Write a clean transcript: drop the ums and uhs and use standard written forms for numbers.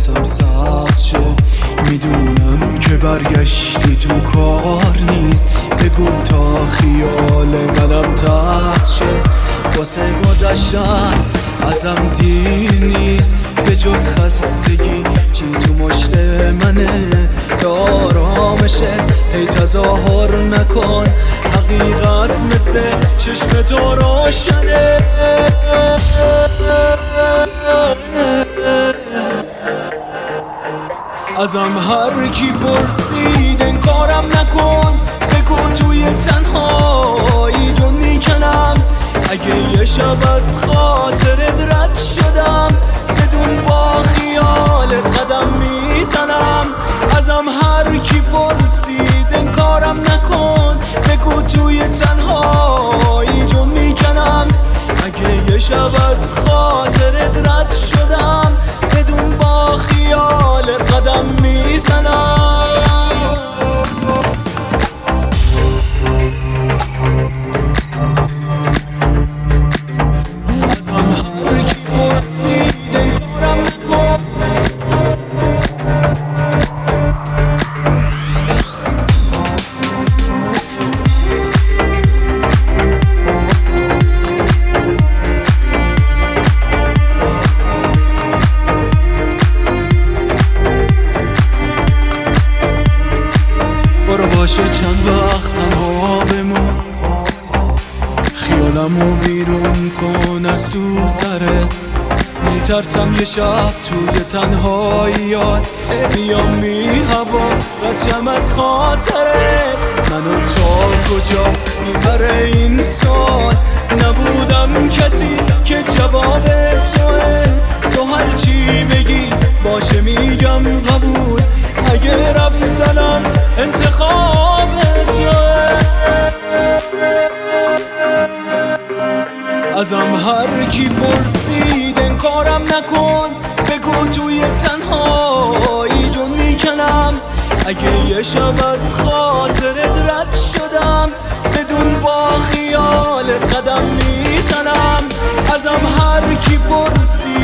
واسم سخت شه. میدونم که برگشتی تو کار نیست، بگو تا خیال منم تخت شه. واسه گذشتن ازم دیر نیست، به جز خستگی چی تو مشت منه. آرامشه هی تظاهر نکن، حقیقت مثل چشم تو روشنه. ازم هر کی پرسید انکارم نکن، بگو توی تنهایی جون میکنم. اگه یه شب از خاطرت رد شدم، بدون با خیالت قدم میزنم. ازم هر کی پرسید انکارم نکن، بگو توی تنهایی جون میکنم. اگه یه شب از خاطرت رد شدم، بدون با خیالت قدم میزنم. باشه چند وقت تنها بمون، خیالمو بیرون کن از تو سرت. میترسم یه شب توی تنهاییات بیام بی هوا رجم از خاطرت. منو تا کجا میبره این سال، نبودم کسی که جواب توه. تو هر چی بگی باشه میگم قبول، اگه رفتنم انتخاب توه. ازم هر کی پرسید انکارم نکن، بگو توی تنهایی جون میکنم. اگه یه شب از خاطرت رد شدم، بدون با خیالت قدم میزنم. ازم هر کی پرسید